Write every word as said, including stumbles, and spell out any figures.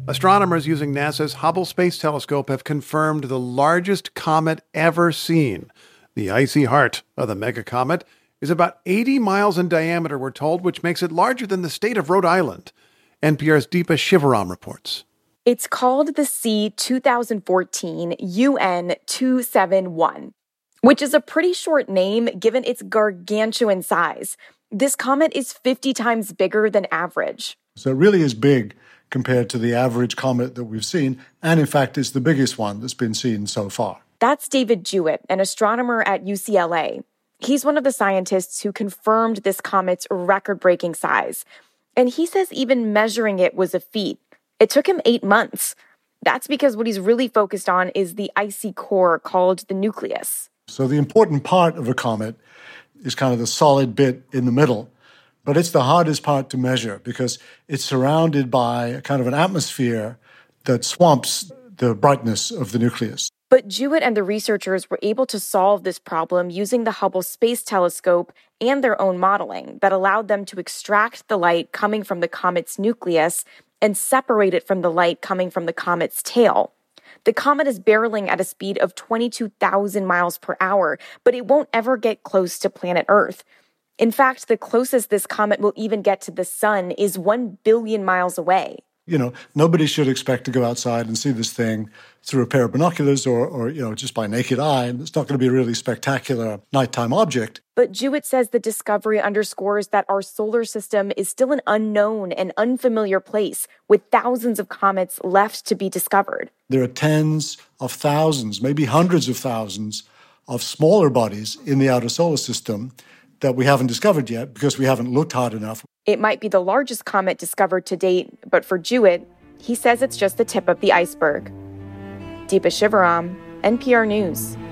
Astronomers using NASA's Hubble Space Telescope have confirmed the largest comet ever seen. The icy heart of the megacomet is about eighty miles in diameter, we're told, which makes it larger than the state of Rhode Island. N P R's Deepa Shivaram reports. It's called the C twenty fourteen U N two seventy-one, which is a pretty short name given its gargantuan size. This comet is fifty times bigger than average. So it really is big compared to the average comet that we've seen, and in fact, it's the biggest one that's been seen so far. That's David Jewett, an astronomer at U C L A. He's one of the scientists who confirmed this comet's record-breaking size. And he says even measuring it was a feat. It took him eight months. That's because what he's really focused on is the icy core called the nucleus. So the important part of a comet is kind of the solid bit in the middle. But it's the hardest part to measure because it's surrounded by a kind of an atmosphere that swamps the brightness of the nucleus. But Jewett and the researchers were able to solve this problem using the Hubble Space Telescope and their own modeling that allowed them to extract the light coming from the comet's nucleus and separate it from the light coming from the comet's tail. The comet is barreling at a speed of twenty-two thousand miles per hour, but it won't ever get close to planet Earth. In fact, the closest this comet will even get to the sun is one billion miles away. You know, nobody should expect to go outside and see this thing through a pair of binoculars or, or you know, just by naked eye. And it's not going to be a really spectacular nighttime object. But Jewett says the discovery underscores that our solar system is still an unknown and unfamiliar place with thousands of comets left to be discovered. There are tens of thousands, maybe hundreds of thousands of smaller bodies in the outer solar system that we haven't discovered yet because we haven't looked hard enough. It might be the largest comet discovered to date, but for Jewett, he says it's just the tip of the iceberg. Deepa Shivaram, N P R News.